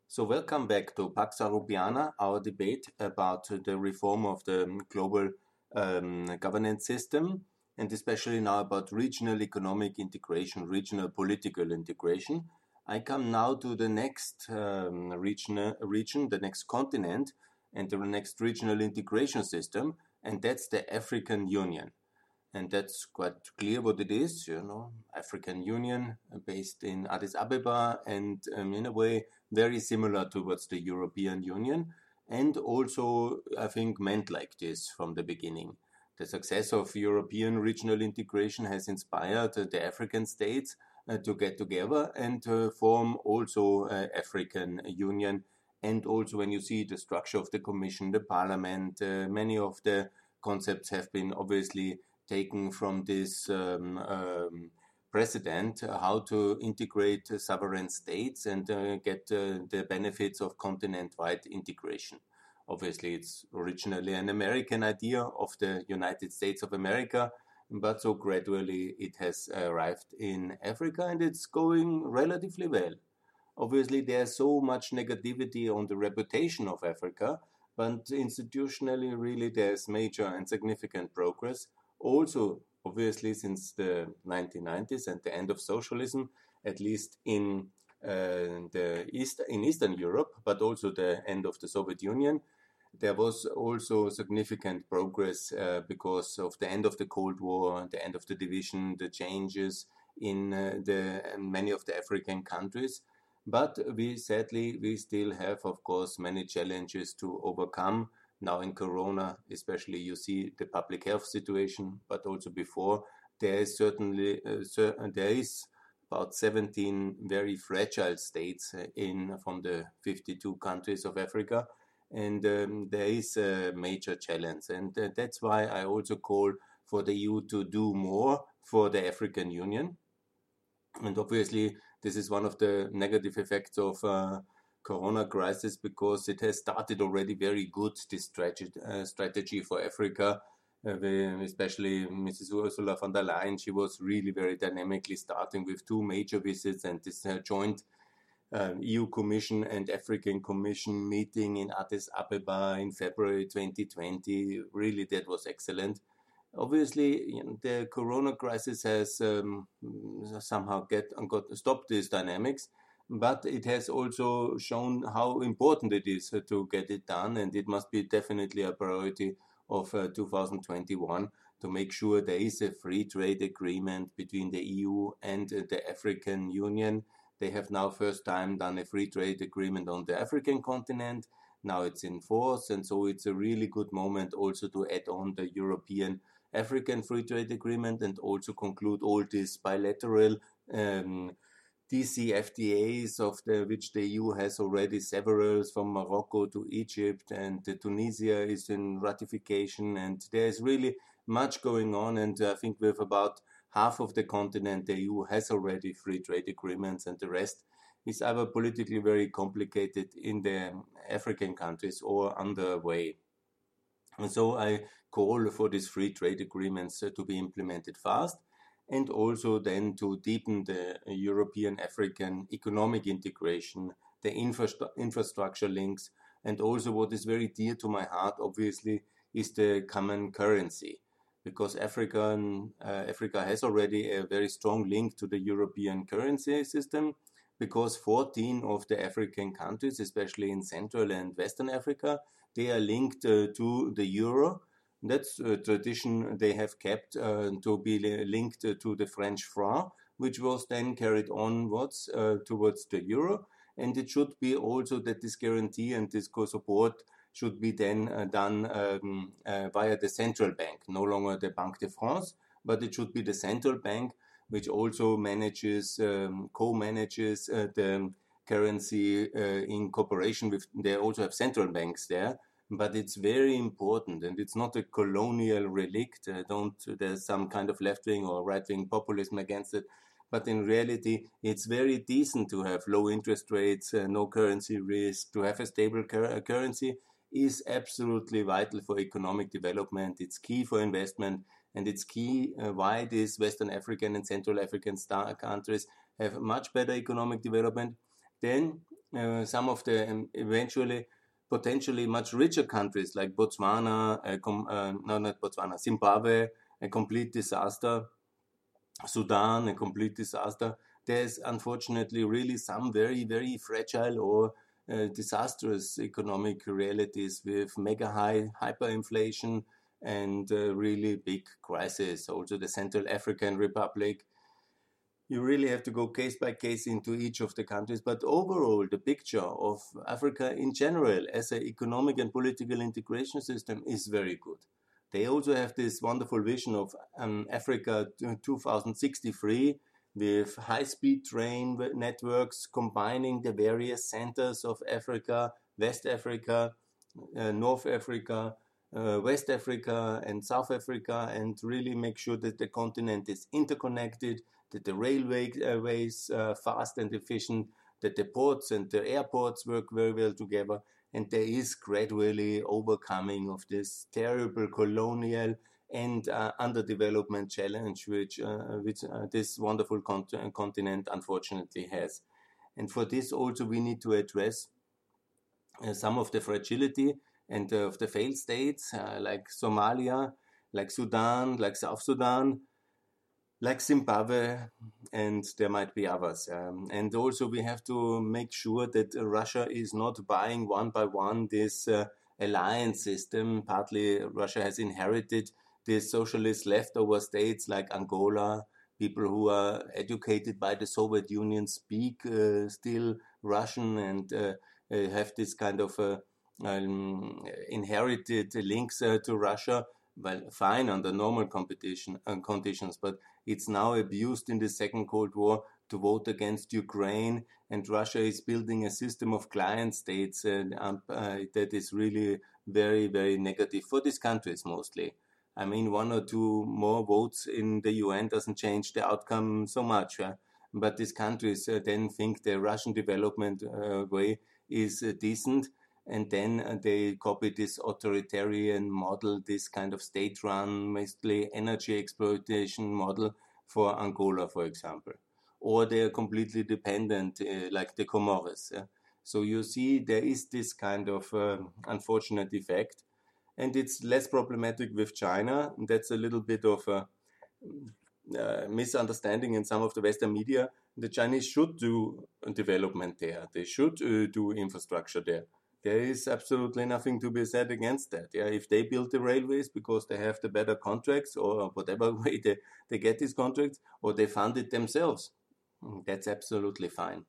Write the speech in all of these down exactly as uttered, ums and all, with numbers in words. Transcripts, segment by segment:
So, welcome back to Pax Europiana, our debate about the reform of the global um, governance system, and especially now about regional economic integration, regional political integration. I come now to the next um, region, region, the next continent, and the next regional integration system, and that's the African Union. And that's quite clear what it is, you know, African Union uh, based in Addis Ababa and um, in a way very similar towards the European Union, and also I think meant like this from the beginning. The success of European regional integration has inspired uh, the African states uh, to get together and uh, form also uh, African Union. And also when you see the structure of the Commission, the Parliament, uh, many of the concepts have been obviously taken from this um, um, precedent, uh, how to integrate uh, sovereign states and uh, get uh, the benefits of continent-wide integration. Obviously, it's originally an American idea of the United States of America, but so gradually it has arrived in Africa and it's going relatively well. Obviously, there's so much negativity on the reputation of Africa, but institutionally, really, there's major and significant progress. Also, obviously, since the nineteen nineties and the end of socialism, at least in uh, the East in Eastern Europe, but also the end of the Soviet Union, there was also significant progress uh, because of the end of the Cold War, the end of the division, the changes in uh, the many of the African countries. But we sadly we still have, of course, many challenges to overcome. Now in Corona, especially, you see the public health situation, but also before, there is certainly uh, cer- there is about seventeen very fragile states in from the fifty-two countries of Africa, and um, there is a major challenge, and uh, that's why I also call for the E U to do more for the African Union. And obviously, this is one of the negative effects of uh, Corona crisis because it has started already very good, this strategy, uh, strategy for Africa, uh, especially Missus Ursula von der Leyen. She was really very dynamically starting with two major visits and this uh, joint uh, E U Commission and African Commission meeting in Addis Ababa in February twenty twenty. Really, that was excellent. Obviously, you know, the Corona crisis has um, somehow get got stopped these dynamics, but it has also shown how important it is to get it done, and it must be definitely a priority of uh, two thousand twenty-one to make sure there is a free trade agreement between the E U and uh, the African Union. They have now first time done a free trade agreement on the African continent. Now it's in force, and so it's a really good moment also to add on the European African Free Trade Agreement and also conclude all these bilateral um, D C F T As of the which the E U has already several, from Morocco to Egypt, and uh, Tunisia is in ratification, and there is really much going on. And uh, I think with about half of the continent, the E U has already free trade agreements, and the rest is either politically very complicated in the African countries or underway. And so I call for these free trade agreements uh, to be implemented fast, and also then to deepen the European African economic integration, the infra- infrastructure links, and also what is very dear to my heart, obviously, is the common currency. Because African, uh, Africa has already a very strong link to the European currency system, because fourteen of the African countries, especially in Central and Western Africa, they are linked uh, to the euro. That's a tradition they have kept uh, to be linked uh, to the French franc, which was then carried onwards uh, towards the euro. And it should be also that this guarantee and this co-support should be then uh, done um, uh, via the central bank, no longer the Banque de France, but it should be the central bank, which also manages, um, co-manages uh, the currency uh, in cooperation with, they also have central banks there, but it's very important, and it's not a colonial relict. Uh, don't, there's some kind of left-wing or right-wing populism against it, but in reality, it's very decent to have low interest rates, uh, no currency risk, to have a stable cur- currency is absolutely vital for economic development. It's key for investment, and it's key uh, why these Western African and Central African star countries have much better economic development. Then uh, some of the um, eventually potentially much richer countries like Botswana, uh, com- uh, no, not Botswana, Zimbabwe, a complete disaster, Sudan, a complete disaster. There's unfortunately really some very, very fragile or uh, disastrous economic realities with mega high hyperinflation and uh, really big crisis. Also, the Central African Republic. You really have to go case by case into each of the countries. But overall, the picture of Africa in general as an economic and political integration system is very good. They also have this wonderful vision of um, Africa twenty sixty-three with high speed train networks combining the various centers of Africa, West Africa, uh, North Africa, uh, West Africa, and South Africa, and really make sure that the continent is interconnected, that the railways are fast and efficient, that the ports and the airports work very well together, and there is gradually overcoming of this terrible colonial and uh, underdevelopment challenge which, uh, which uh, this wonderful cont- continent unfortunately has. And for this also we need to address uh, some of the fragility and uh, of the failed states uh, like Somalia, like Sudan, like South Sudan, like Zimbabwe, and there might be others. Um, and also, we have to make sure that uh, Russia is not buying one by one this uh, alliance system. Partly, Russia has inherited these socialist leftover states like Angola. People who are educated by the Soviet Union speak uh, still Russian and uh, uh, have this kind of uh, um, inherited links uh, to Russia. Well, fine under normal competition uh, conditions, but it's now abused in the Second Cold War to vote against Ukraine, and Russia is building a system of client states uh, um, uh, that is really very, very negative for these countries mostly. I mean, one or two more votes in the U N doesn't change the outcome so much, yeah? But these countries uh, then think the Russian development uh, way is uh, decent, and then uh, they copy this authoritarian model, this kind of state-run, mostly energy exploitation model for Angola, for example. Or they are completely dependent, uh, like the Comoros. Yeah? So you see, there is this kind of uh, unfortunate effect, and it's less problematic with China. That's a little bit of a uh, misunderstanding in some of the Western media. The Chinese should do development there. They should uh, do infrastructure there. There is absolutely nothing to be said against that. Yeah, if they build the railways because they have the better contracts or whatever way they, they get these contracts, or they fund it themselves, that's absolutely fine.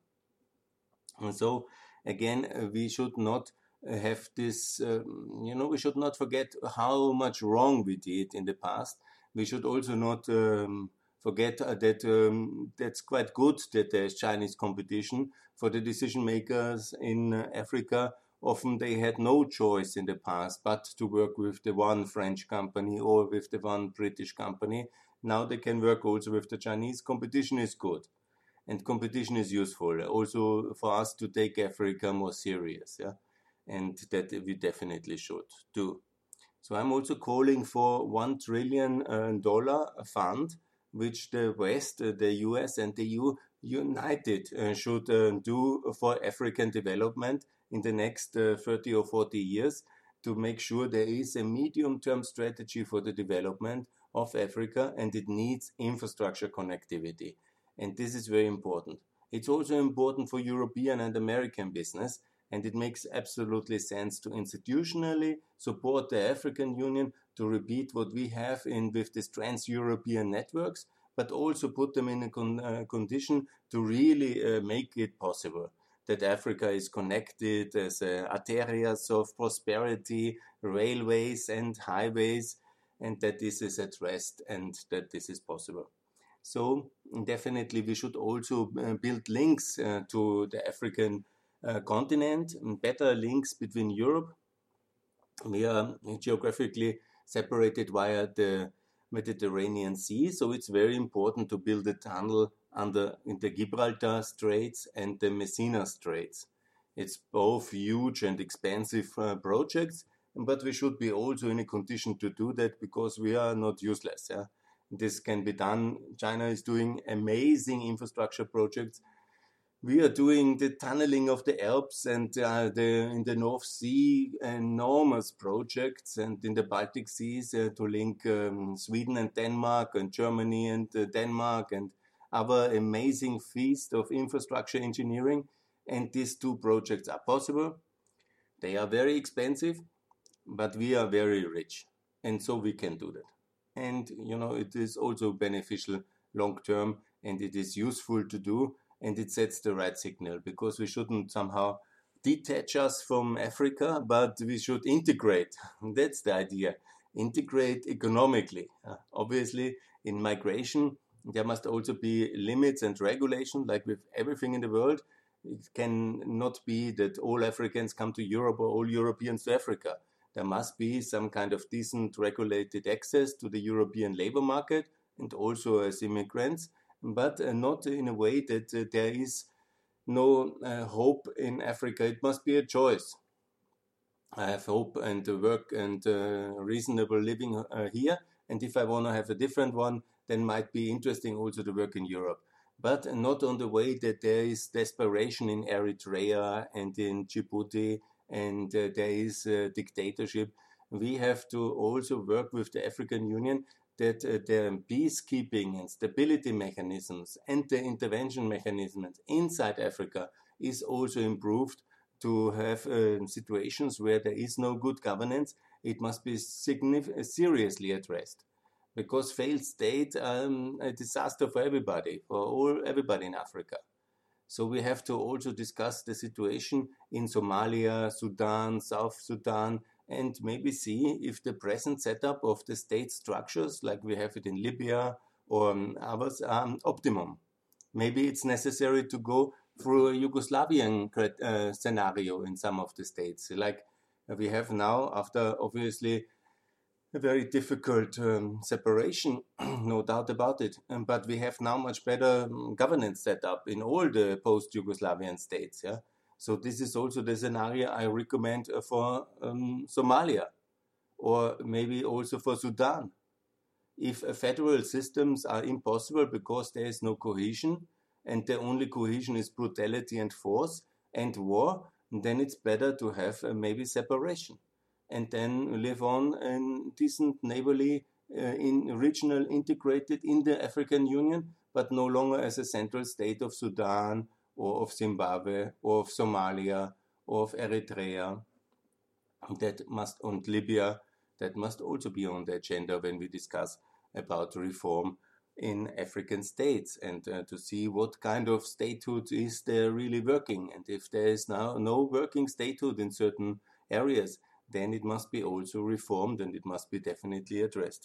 And so, again, uh, we should not uh, have this, um, you know, we should not forget how much wrong we did in the past. We should also not um, forget uh, that um, that's quite good that there's Chinese competition for the decision makers in uh, Africa. Often they had no choice in the past but to work with the one French company or with the one British company. Now they can work also with the Chinese. Competition is good, and competition is useful also for us to take Africa more serious, yeah, and that we definitely should do. So I'm also calling for one trillion uh, dollar fund, which the West, uh, the U S, and the E U united uh, should uh, do for African development in the next uh, thirty or forty years, to make sure there is a medium-term strategy for the development of Africa, and it needs infrastructure connectivity. And this is very important. It's also important for European and American business, and it makes absolutely sense to institutionally support the African Union to repeat what we have in with these trans-European networks, but also put them in a con- uh, condition to really uh, make it possible that Africa is connected as uh, arterias of prosperity, railways and highways, and that this is addressed and that this is possible. So definitely we should also uh, build links uh, to the African uh, continent, better links between Europe. We are geographically separated via the Mediterranean Sea, so it's very important to build a tunnel under in the Gibraltar Straits and the Messina Straits. It's both huge and expensive uh, projects, but we should be also in a condition to do that because we are not useless. Yeah? This can be done. China is doing amazing infrastructure projects We are doing the tunneling of the Alps and uh, the, in the North Sea, enormous projects, and in the Baltic Seas uh, to link um, Sweden and Denmark and Germany and uh, Denmark and other amazing feast of infrastructure engineering. And these two projects are possible. They are very expensive, but we are very rich, and so we can do that. And you know, it is also beneficial long term, and it is useful to do, and it sets the right signal, because we shouldn't somehow detach us from Africa, but we should integrate. That's the idea. Integrate economically. Uh, obviously, in migration, there must also be limits and regulation, like with everything in the world. It can not be that all Africans come to Europe or all Europeans to Africa. There must be some kind of decent regulated access to the European labor market, and also as immigrants, but uh, not in a way that uh, there is no uh, hope in Africa. It must be a choice. I have hope and uh, work and uh, reasonable living uh, here, and if I want to have a different one, then might be interesting also to work in Europe. But not on the way that there is desperation in Eritrea and in Djibouti, and uh, there is uh, dictatorship. We have to also work with the African Union that uh, the peacekeeping and stability mechanisms and the intervention mechanisms inside Africa is also improved, to have uh, situations where there is no good governance. It must be signif- seriously addressed, because failed state um, a disaster for everybody, for all everybody in Africa. So we have to also discuss the situation in Somalia, Sudan, South Sudan, and maybe see if the present setup of the state structures, like we have it in Libya or um, others, are um, optimum. Maybe it's necessary to go through a Yugoslavian uh, scenario in some of the states, like we have now, after obviously a very difficult um, separation, no doubt about it. Um, but we have now much better um, governance set up in all the post-Yugoslavian states. Yeah, so this is also the scenario I recommend uh, for um, Somalia, or maybe also for Sudan. If uh, federal systems are impossible because there is no cohesion, and the only cohesion is brutality and force and war, then it's better to have uh, maybe separation, and then live on in decent neighborly, uh, in regional integrated in the African Union, but no longer as a central state of Sudan or of Zimbabwe or of Somalia or of Eritrea. That must, and Libya, that must also be on the agenda when we discuss about reform in African states, and uh, to see what kind of statehood is there really working. And if there is now no working statehood in certain areas, then it must be also reformed, and it must be definitely addressed.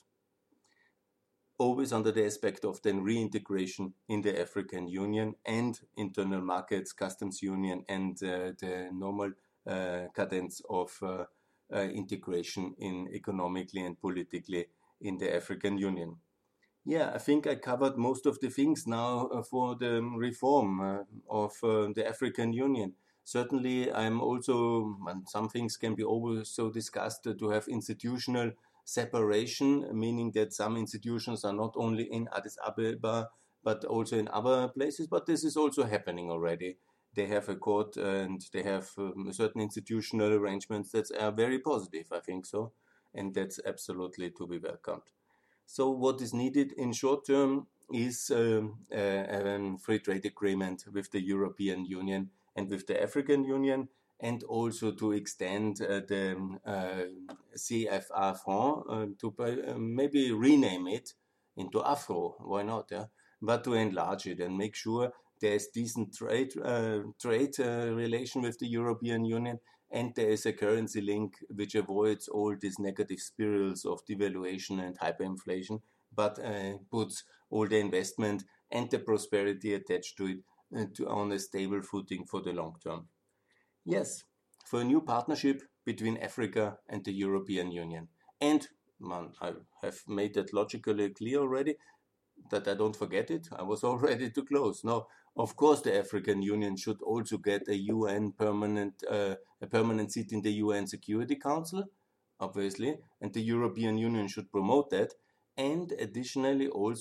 Always under the aspect of then reintegration in the African Union and internal markets, customs union, and uh, the normal uh, cadence of uh, uh, integration in economically and politically in the African Union. Yeah, I think I covered most of the things now uh, for the reform uh, of uh, the African Union. Certainly, I'm also, and some things can be also discussed, uh, to have institutional separation, meaning that some institutions are not only in Addis Ababa, but also in other places. But this is also happening already. They have a court and they have um, certain institutional arrangements that are very positive, I think so. And that's absolutely to be welcomed. So what is needed in short term is um, a, a free trade agreement with the European Union and with the African Union, and also to extend uh, the uh, C F A franc, uh, to uh, maybe rename it into Afro, why not, yeah? But to enlarge it and make sure there's decent trade, uh, trade uh, relation with the European Union, and there is a currency link which avoids all these negative spirals of devaluation and hyperinflation, but uh, puts all the investment and the prosperity attached to it uh, to, on a stable footing for the long term. Yes, for a new partnership between Africa and the European Union. And man, I have made that logically clear already, that I don't forget it. I was all ready to close. No, of course, the African Union should also get a U N permanent, uh, a permanent seat in the U N Security Council, obviously, and the European Union should promote that. And additionally, also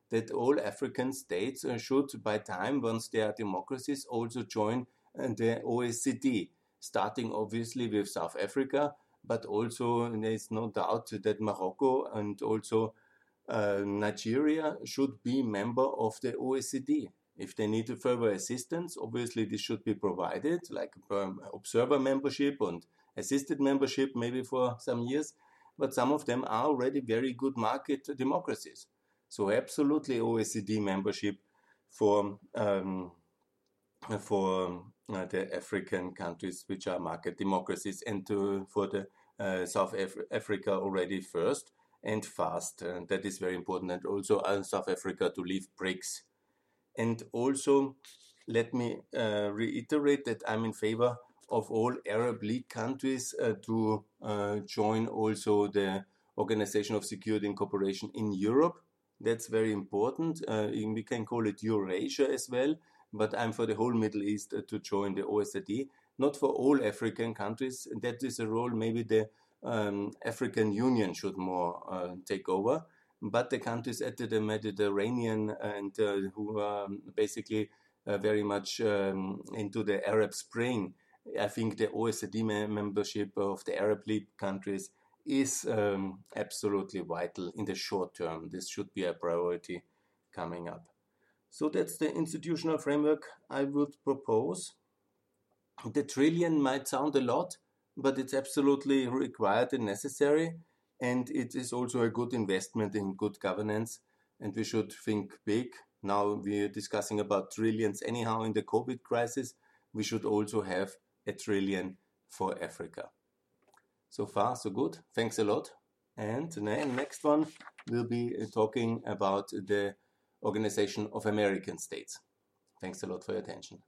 that all African states uh, should, by time, once they are democracies, also join uh, the O E C D, starting obviously with South Africa, but also there is no doubt that Morocco and also uh, Nigeria should be member of the O E C D. If they need further assistance, obviously this should be provided, like um, observer membership and assisted membership maybe for some years, but some of them are already very good market democracies. So absolutely O E C D membership for um, for uh, the African countries which are market democracies, and to, for the uh, South Af- Africa already first and fast. And that is very important. And also uh, South Africa to leave BRICS. And also, let me uh, reiterate that I'm in favor of all Arab League countries uh, to uh, join also the Organization of Security and Cooperation in Europe. That's very important. Uh, we can call it Eurasia as well, but I'm for the whole Middle East uh, to join the O E C D, not for all African countries. That is a role maybe the um, African Union should more uh, take over. But the countries at the Mediterranean and uh, who are basically uh, very much um, into the Arab Spring, I think the O E C D membership of the Arab League countries is um, absolutely vital in the short term. This should be a priority coming up. So that's the institutional framework I would propose. The trillion might sound a lot, but it's absolutely required and necessary. And it is also a good investment in good governance, and we should think big. Now we are discussing about trillions anyhow in the COVID crisis. We should also have a trillion for Africa. So far, so good. Thanks a lot. And the next one will be talking about the Organization of American States. Thanks a lot for your attention.